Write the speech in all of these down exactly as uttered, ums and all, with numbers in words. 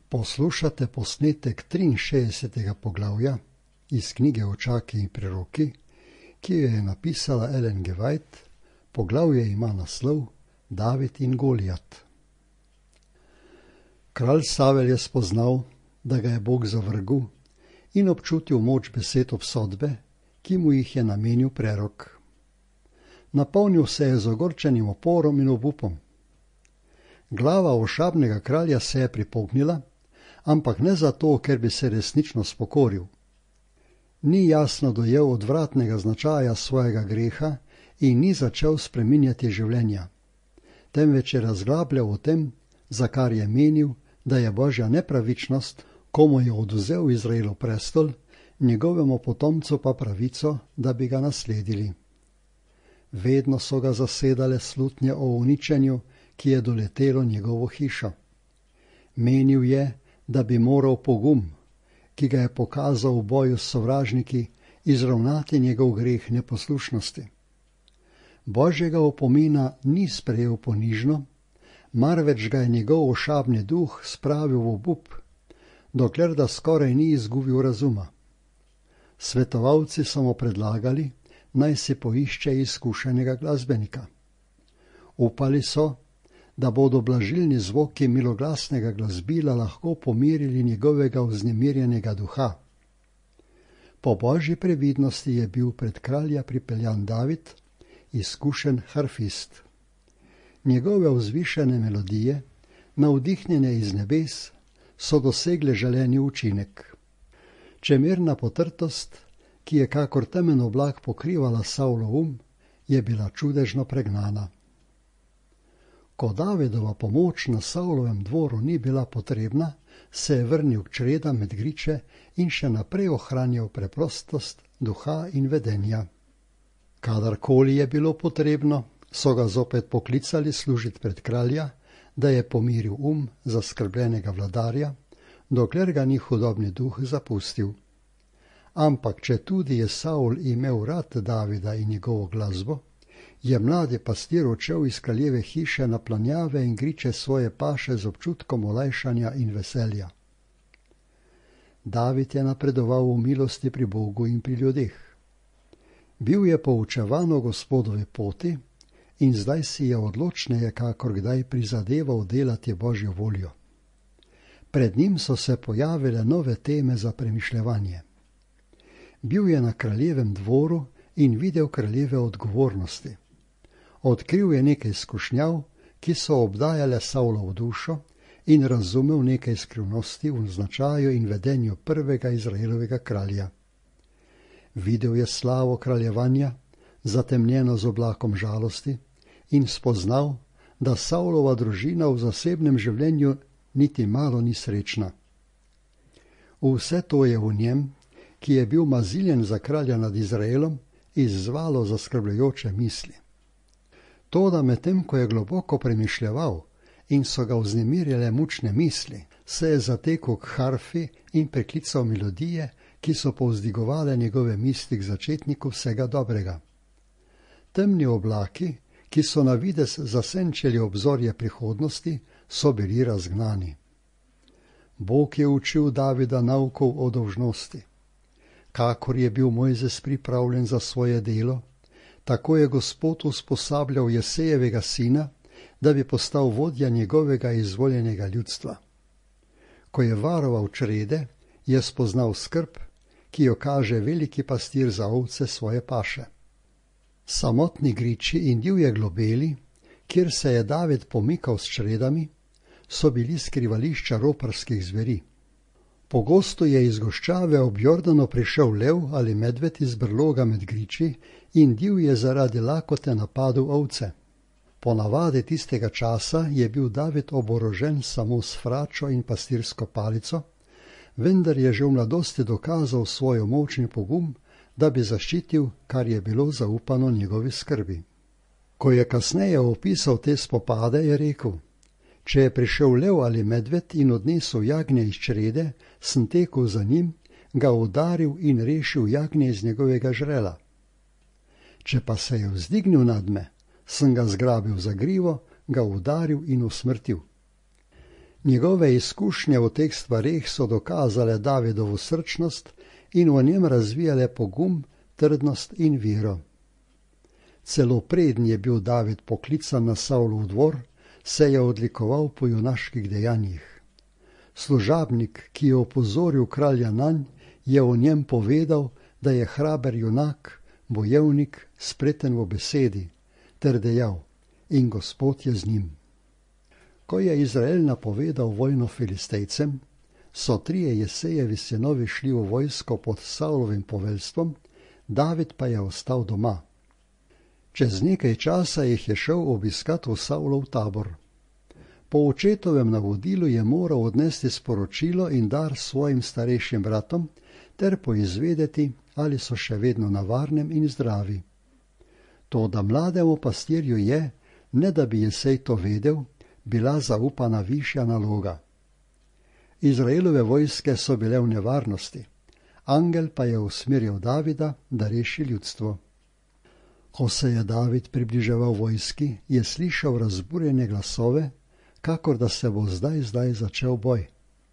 Poslušate posnetek triinšestdesetega poglavja iz knjige Očaki in preroki, ki jo je napisala Ellen G. White. Poglavje ima naslov David in Golijat. Kralj Savel je spoznal, da ga je Bog zavrgel, in občutil moč besed obsodbe, ki mu jih je namenil prerok. Napolnil se je z ogorčenim oporom in obupom. Glava ošabnega kralja se je pripomnila, ampak ne zato, ker bi se resnično spokoril. Ni jasno dojel odvratnega značaja svojega greha in ni začel spreminjati življenja, temveč je razglabljal o tem, za kar je menil, da je božja nepravičnost, komu je odvzel Izraelov prestol, njegovemu potomcu pa pravico, da bi ga nasledili. Vedno so ga zasedale slutnje o uničenju, ki je doletelo njegovo hišo. Menil je, da bi moral pogum, ki ga je pokazal v boju s sovražniki, izravnati njegov greh neposlušnosti. Božjega opomina ni sprejel ponižno, marveč ga je njegov ošabni duh spravil v obup, dokler da skoraj ni izgubil razuma. Svetovalci so mu predlagali, naj si poišče izkušenega glasbenika. Upali so, da bodo blažilni zvoki miloglasnega glasbila lahko pomirili njegovega vznemirjenega duha. Po božji previdnosti je bil pred kralja pripeljan David, izkušen harfist. Njegove vzvišene melodije, navdihnjene iz nebes, so dosegle želeni učinek. Čemerna potrtost, ki je kakor temen oblak pokrivala Savlov um, je bila čudežno pregnana. Ko Davidova pomoč na Savlovem dvoru ni bila potrebna, se je vrnil k čredam med griče in še naprej ohranjal preprostost duha in vedenja. Kadarkoli je bilo potrebno, so ga zopet poklicali služiti pred kralja, da je pomiril um zaskrbljenega vladarja, dokler ga ni hudobni duh zapustil. Ampak če tudi je Saul imel rad Davida in njegovo glasbo, je mladi pastir odšel iz kraljeve hiše na planjave in griče svoje paše z občutkom olajšanja in veselja. David je napredoval v milosti pri Bogu in pri ljudeh. Bil je poučevan o Gospodovi poti in zdaj si je odločneje kakor kdaj prizadeval delati Božjo voljo. Pred njim so se pojavile nove teme za premišljevanje. Bil je na kraljevem dvoru in videl kraljeve odgovornosti. Odkril je nekaj skušnjav, ki so obdajale Savlovo dušo, in razumel nekaj skrivnosti v značaju in vedenju prvega Izraelovega kralja. Videl je slavo kraljevanja, zatemnjeno z oblakom žalosti, in spoznal, da Savlova družina v zasebnem življenju niti malo ni srečna. Vse to je v njem, ki je bil maziljen za kralja nad Izraelom, izzvalo zaskrbljujoče misli. Toda medtem, ko je globoko premišljeval in so ga vznemirile mučne misli, se je zatekel k harfi in preklical melodije, ki so povzdigovale njegove misli k začetniku vsega dobrega. Temni oblaki, ki so na videz zasenčili obzorje prihodnosti, so bili razgnani. Bog je učil Davida naukov o dolžnosti. Kakor je bil Mojzes pripravljen za svoje delo, tako je Gospod usposabljal Jesejevega sina, da bi postal vodja njegovega izvoljenega ljudstva. Ko je varoval črede, je spoznal skrb, ki jo kaže veliki pastir za ovce svoje paše. Samotni griči in divje globeli, kjer se je David pomikal s čredami, so bili skrivališča roparskih zveri. Pogosto je iz goščave ob Jordanu prišel lev ali medved iz brloga med griči in div je zaradi lakote napadel ovce. Po navadi tistega časa je bil David oborožen samo s fračo in pastirsko palico, vendar je že v mladosti dokazal svojo moč in pogum, da bi zaščitil, kar je bilo zaupano njegovi skrbi. Ko je kasneje opisal te spopade, je rekel: Če je prišel lev ali medved in odnesel jagnje iz črede, sem tekel za njim, ga udaril in rešil jagnje iz njegovega žrela. Če pa se je vzdignil nad me, sem ga zgrabil za grivo, ga udaril in usmrtil. Njegove izkušnje v teh stvareh so dokazale Davidovu srčnost in v njem razvijale pogum, trdnost in vero. Celo preden je bil David poklican na Savlov dvor, se je odlikoval po junaških dejanjih. Služabnik, ki je opozoril kralja nanj, je o njem povedal, da je hraber junak, bojevnik, spreten v besedi, ter dejal: in Gospod je z njim. Ko je Izrael napovedal vojno Filistejcem, so trije Jesejevi sinovi šli v vojsko pod Savlovim poveljstvom, David pa je ostal doma. Čez nekaj časa jih je šel obiskat v Savlov tabor. Po očetovem navodilu je moral odnesti sporočilo in dar svojim starejšim bratom ter poizvedeti, ali so še vedno na varnem in zdravi. Toda mlademu pastirju je, ne da bi Jesej to vedel, bila zaupana višja naloga. Izraelove vojske so bile v nevarnosti, angel pa je usmeril Davida, da reši ljudstvo. Ko se je David približeval vojski, je slišal razburjene glasove, kakor da se bo zdaj zdaj začel boj.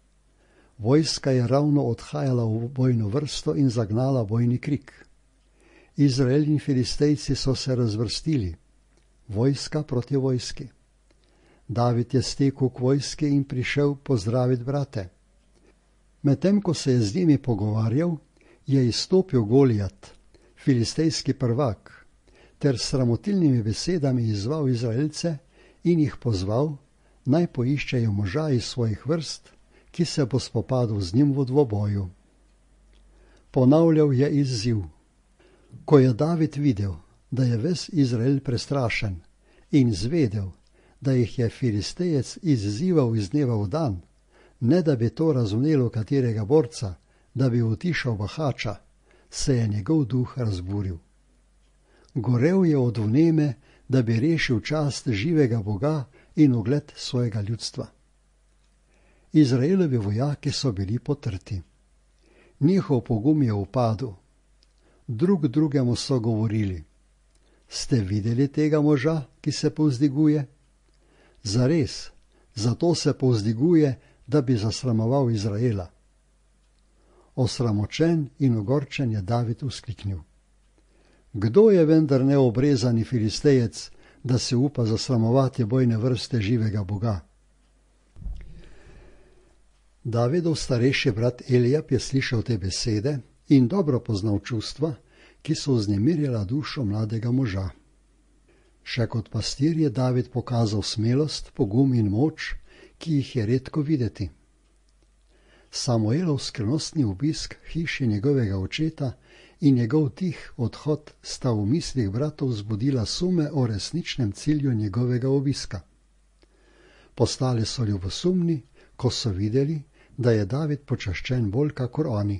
Vojska je ravno odhajala v bojno vrsto in zagnala bojni krik. Izrael in Filistejci so se razvrstili, vojska proti vojski. David je stekel k vojski in prišel pozdraviti brate. Medtem ko se je z njimi pogovarjal, je izstopil Golijat, filistejski prvak, ter s sramotilnimi besedami izzval Izraelce in jih pozval, naj poiščejo moža iz svojih vrst, ki se bo spopadel z njim v dvoboju. Ponavljal je izziv. Ko je David videl, da je ves Izrael prestrašen in zvedel, da jih je Filistejec izzival iz dneva v dan, ne da bi to razumelo katerega borca, da bi utišal bahača, se je njegov duh razburil. Gorel je od vneme, da bi rešil čast živega Boga in ugled svojega ljudstva. Izraelovi vojaki so bili potrti. Njihov pogum je upadel. Drug drugemu so govorili: ste videli tega moža, ki se povzdiguje? Zares, zato se povzdiguje, da bi zasramoval Izraela. Osramočen in ogorčen je David vzkliknil: kdo je vendar neobrezani Filistejec, da se upa zasramovati bojne vrste živega Boga? Davidov starejši brat Elijab je slišal te besede in dobro poznal čustva, ki so vznemirjala dušo mladega moža. Še kot pastir je David pokazal smelost, pogum in moč, ki jih je redko videti. Samuelov skrivnostni obisk hiši njegovega očeta in njegov tih odhod sta v mislih bratov zbudila sume o resničnem cilju njegovega obiska. Postali so ljubosumni, ko so videli, da je David počaščen bolj kakor oni.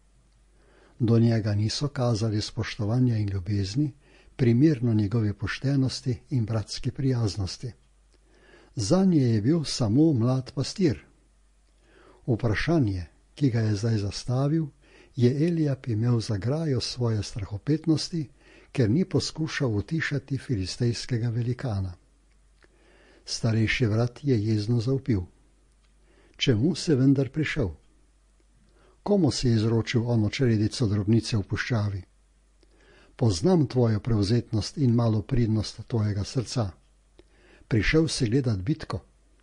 Do njega niso kazali spoštovanja in ljubezni, primerno njegovi poštenosti in bratski prijaznosti. Zanje je bil samo mlad pastir. Vprašanje, ki ga je zdaj zastavil, je Elijab imel za grajo svoje strahopetnosti, ker ni poskušal utišati filistejskega velikana. Starejši brat je jezno zavpil: čemu se vendar prišel? Komu si izročil ono čredico drobnice v puščavi? Poznam tvojo prevzetnost in malopridnost tvojega srca. Prišel si gledat bitko.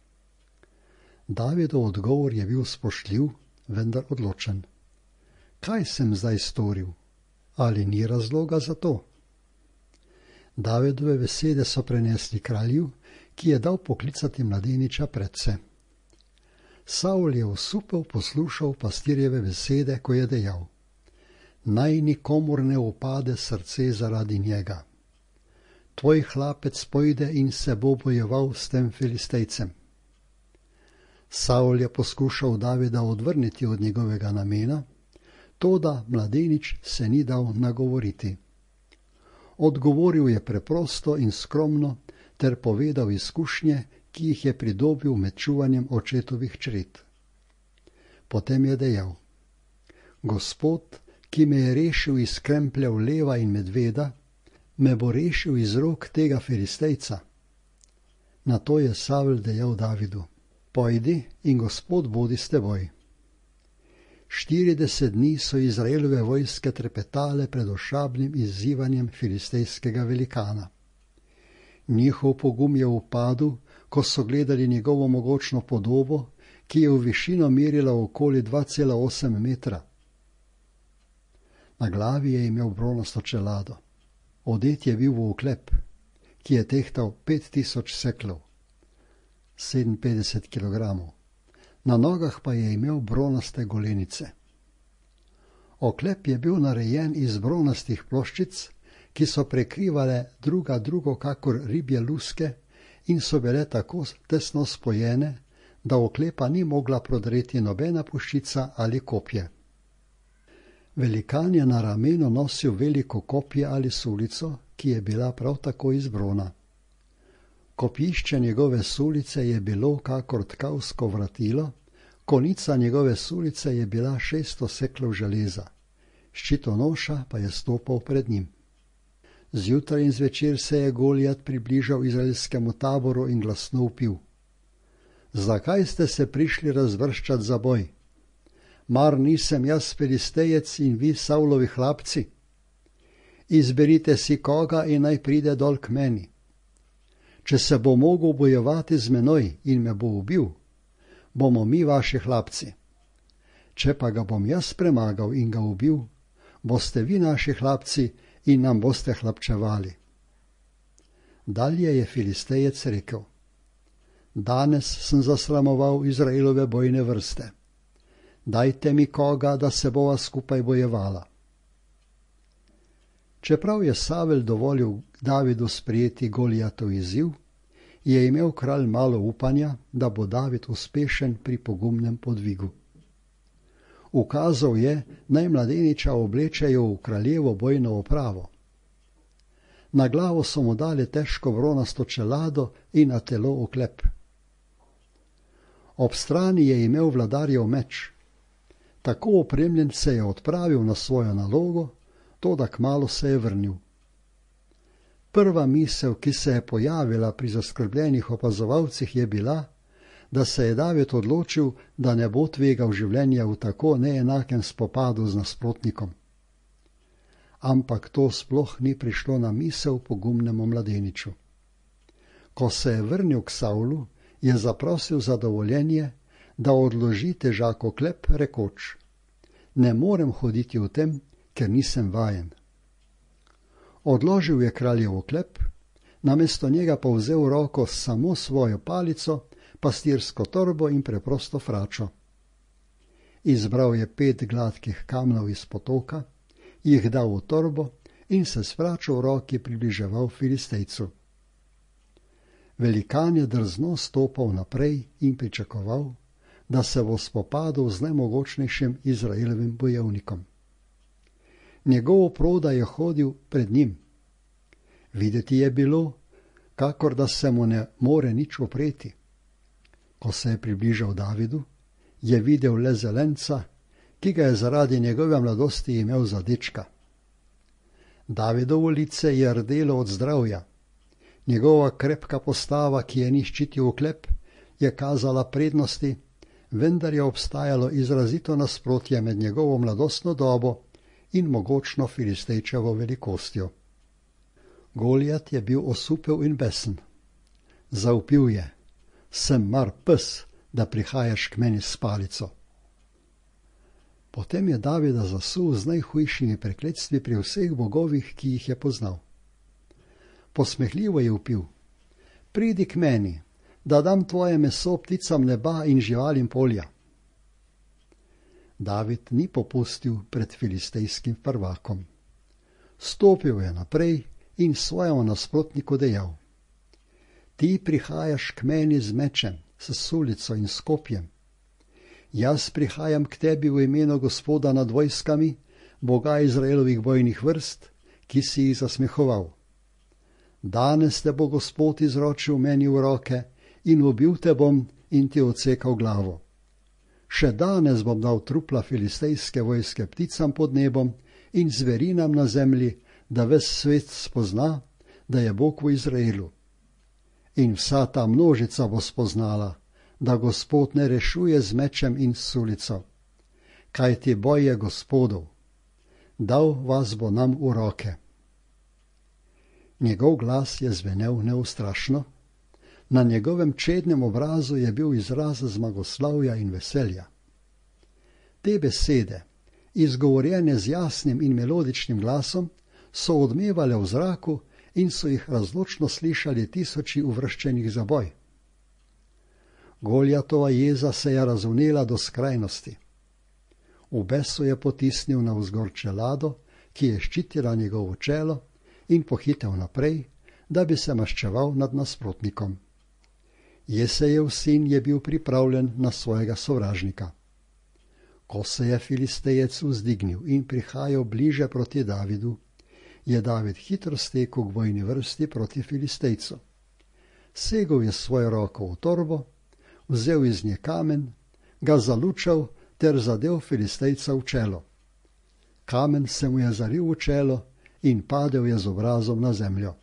Davidov odgovor je bil spoštljiv, vendar odločen. Kaj sem zdaj storil? Ali ni razloga za to? Davidove besede so prenesli kralju, ki je dal poklicati mladeniča predse. Savl je osupel poslušal pastirjeve besede, ko je dejal: naj nikomur ne upade srce zaradi njega. Tvoj hlapec pojde in se bo bojeval s tem Filistejcem. Savl je poskušal Davida odvrniti od njegovega namena, toda mladenič se ni dal nagovoriti. Odgovoril je preprosto in skromno ter povedal izkušnje, ki jih je pridobil med čuvanjem očetovih čred. Potem je dejal: Gospod, ki me je rešil iz krempljev leva in medveda, me bo rešil iz rok tega Filistejca. Nato je Savl dejal Davidu: Pojdi in Gospod bodi s teboj. Štirideset dni so Izraelove vojske trepetale pred ošabnim izzivanjem filistejskega velikana. Njihov pogum je upadel, ko so gledali njegovo mogočno podobo, ki je v višino merila okoli dva cela osem metra. Na glavi je imel bronasto čelado. Odet je bil v oklep, ki je tehtal pet tisoč seklov, sedeminpetdeset kilogramov. Na nogah pa je imel bronaste golenice. Oklep je bil narejen iz bronastih ploščic, ki so prekrivale druga drugo kakor ribje luske in so bile tako tesno spojene, da oklepa ni mogla prodreti nobena puščica ali kopje. Velikan je na ramenu nosil veliko kopje ali sulico, ki je bila prav tako iz brona. Kopišče njegove sulice je bilo kakor tkavsko vratilo, konica njegove sulice je bila šeststo seklov železa, ščitonoša pa je stopal pred njim. Zjutraj in zvečer se je Golijat približal izraelskemu taboru in glasno vpil: Zakaj ste se prišli razvrščati za boj? Mar nisem jaz filistejec in vi Savlovi hlapci? Izberite si koga in naj pride dol k meni. Če se bo mogel bojevati z menoj in me bo ubil, bomo mi vaši hlapci. Če pa ga bom jaz premagal in ga ubil, boste vi naši hlapci in nam boste hlapčevali. Dalje je filistejec rekel: Danes sem zasramoval Izraelove bojne vrste. Dajte mi koga, da se bova skupaj bojevala. Čeprav je Savel dovolil Davidu sprejeti Golijatov izziv, je imel kralj malo upanja, da bo David uspešen pri pogumnem podvigu. Ukazal je, naj mladeniča oblečejo v kraljevo bojno opravo. Na glavo so mu dali težko bronasto čelado in na telo oklep. Ob strani je imel vladarjev meč. Tako opremljen se je odpravil na svojo nalogo, toda kmalu se je vrnil. Prva misel, ki se je pojavila pri zaskrbljenih opazovalcih, je bila, da se je David odločil, da ne bo tvegal življenja v tako neenakem spopadu z nasprotnikom. Ampak to sploh ni prišlo na misel pogumnemu mladeniču. Ko se je vrnil k Savlu, je zaprosil za dovoljenje, da odloži težak oklep, rekoč: Ne morem hoditi v tem, ker nisem vajen. Odložil je kraljev oklep, namesto njega pa vzel v roko samo svojo palico, pastirsko torbo in preprosto fračo. Izbral je pet gladkih kamnov iz potoka, jih dal v torbo in se s fračo v roki približeval Filistejcu. Velikan je drzno stopal naprej in pričakoval, da se bo spopadal z najmogočnejšim Izraelovim bojevnikom. Njegov proda je hodil pred njim. Videti je bilo, kakor da se mu ne more nič opreti. Ko se je približal Davidu, je videl le zelenca, ki ga je zaradi njegove mladosti imel za dečka. Davidovo lice je rdelo od zdravja. Njegova krepka postava, ki je ni ščitil oklep, je kazala prednosti, vendar je obstajalo izrazito nasprotje med njegovo mladostno dobo in mogočno Filistejčevo velikostjo. Golijat je bil osupel in besen. Zavpil je: Sem mar pes, da prihajaš k meni s palico. Potem je Davida zasul z najhujšimi prekletstvi pri vseh bogovih, ki jih je poznal. Posmehljivo je vpil: Pridi k meni, da dam tvoje meso pticam neba in živalim polja. David ni popustil pred filistejskim prvakom. Stopil je naprej in svojemu nasprotniku dejal: Ti prihajaš k meni z mečem, s sulico in s kopjem. Jaz prihajam k tebi v imenu Gospoda nad vojskami, Boga Izraelovih bojnih vrst, ki si jih zasmehoval. Danes te bo Gospod izročil meni v roke in ubil te bom in ti odsekal glavo. Še danes bom dal trupla filistejske vojske pticam pod nebom in zverinam na zemlji, da ves svet spozna, da je Bog v Izraelu. In vsa ta množica bo spoznala, da Gospod ne rešuje z mečem in sulico, kajti boj je Gospodov, dal vas bo nam v roke. Njegov glas je zvenel neustrašno, na njegovem čednem obrazu je bil izraz zmagoslavja in veselja. Te besede, izgovorjene z jasnim in melodičnim glasom, so odmevale v zraku in so jih razločno slišali tisoči uvrščenih za boj. Goljatova jeza se je razvnela do skrajnosti. V besu je potisnil navzgor čelado, ki je ščitila njegovo čelo, in pohitev naprej, da bi se maščeval nad nasprotnikom. Jesejev sin je bil pripravljen na svojega sovražnika. Ko se je Filistejec vzdignil in prihajal bliže proti Davidu, je David hitro stekel k vojni vrsti proti Filistejcu. Segel je svojo roko v torbo, vzel iz nje kamen, ga zalučal ter zadev Filistejca v čelo. Kamen se mu je zaril v čelo in padel je z obrazom na zemljo.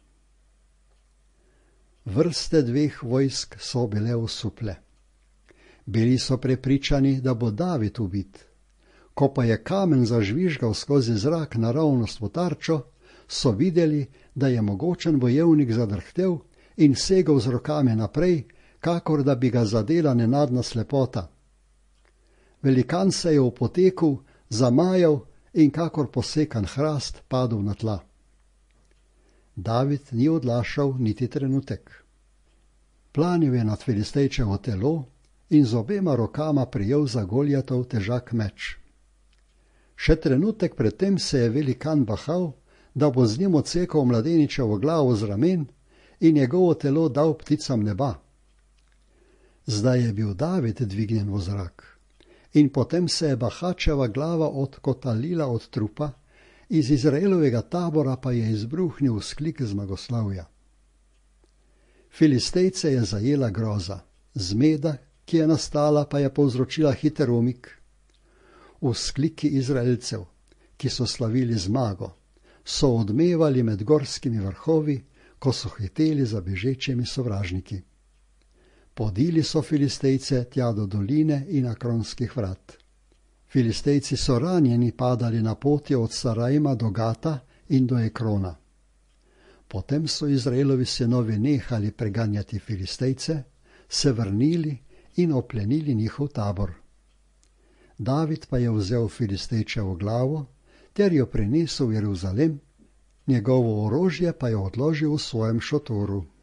Vrste dveh vojsk so bile osuple. Bili so prepričani, da bo David ubit. Ko pa je kamen zažvižgal skozi zrak naravnost v tarčo, so videli, da je mogočen bojevnik zadrhtel in segel z rokami naprej, kakor da bi ga zadela nenadna slepota. Velikan se je v poteku zamajal in kakor posekan hrast padel na tla. David ni odlašal niti trenutek. Planil je nad Filistejčevo telo in z obema rokama prijel za Goljatov težak meč. Še trenutek predtem se je velikan bahal, da bo z njim odsekal mladeničevo glavo z ramen in njegovo telo dal pticam neba. Zdaj je bil David dvignjen v zrak in potem se je bahačeva glava odkotalila od trupa, iz Izraelovega tabora pa je izbruhnil vzklik zmagoslavja. Filistejce je zajela groza, zmeda, ki je nastala, pa je povzročila hiter umik. Vzkliki Izraelcev, ki so slavili zmago, so odmevali med gorskimi vrhovi, ko so hiteli za bežečimi sovražniki. Podili so Filistejce tja do doline in Akronskih vrat. Filistejci so ranjeni padali na poti od Sarajma do Gata in do Ekrona. Potem so Izraelovi sinovi nehali preganjati Filistejce, se vrnili in oplenili njihov tabor. David pa je vzel Filistejčevo glavo ter jo prinesel v Jeruzalem, njegovo orožje pa je odložil v svojem šotoru.